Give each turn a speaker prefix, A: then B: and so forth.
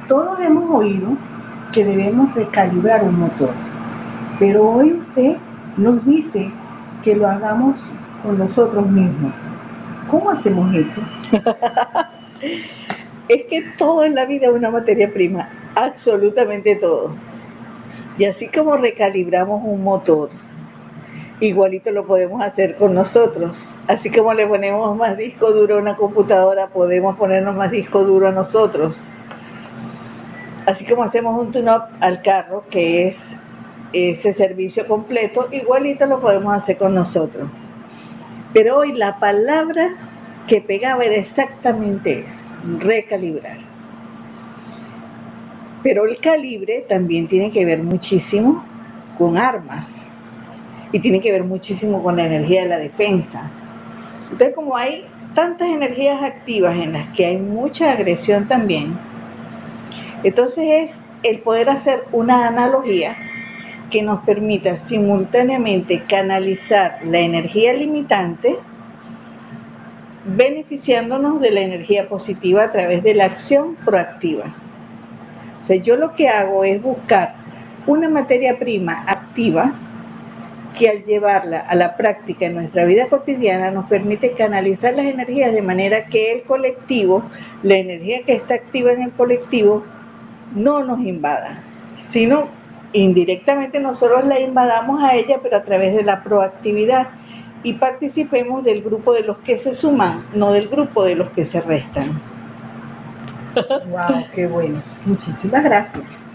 A: Todos hemos oído que debemos recalibrar un motor, pero hoy usted nos dice que lo hagamos con nosotros mismos. ¿Cómo hacemos eso?
B: Es que todo en la vida es una materia prima, absolutamente todo. Y así como recalibramos un motor, igualito lo podemos hacer con nosotros. Así como le ponemos más disco duro a una computadora, podemos ponernos más disco duro a nosotros. Así como hacemos un tune-up al carro, que es ese servicio completo, igualito lo podemos hacer con nosotros. Pero hoy la palabra que pegaba era exactamente eso, recalibrar. Pero el calibre también tiene que ver muchísimo con armas y tiene que ver muchísimo con la energía de la defensa. Entonces, como hay tantas energías activas en las que hay mucha agresión también, entonces es el poder hacer una analogía que nos permita simultáneamente canalizar la energía limitante, beneficiándonos de la energía positiva a través de la acción proactiva. O sea, yo lo que hago es buscar una materia prima activa que al llevarla a la práctica en nuestra vida cotidiana nos permite canalizar las energías de manera que el colectivo, la energía que está activa en el colectivo, no nos invada, sino indirectamente nosotros la invadamos a ella, pero a través de la proactividad y participemos del grupo de los que se suman, no del grupo de los que se restan.
A: ¡Wow! ¡Qué bueno! Muchísimas gracias.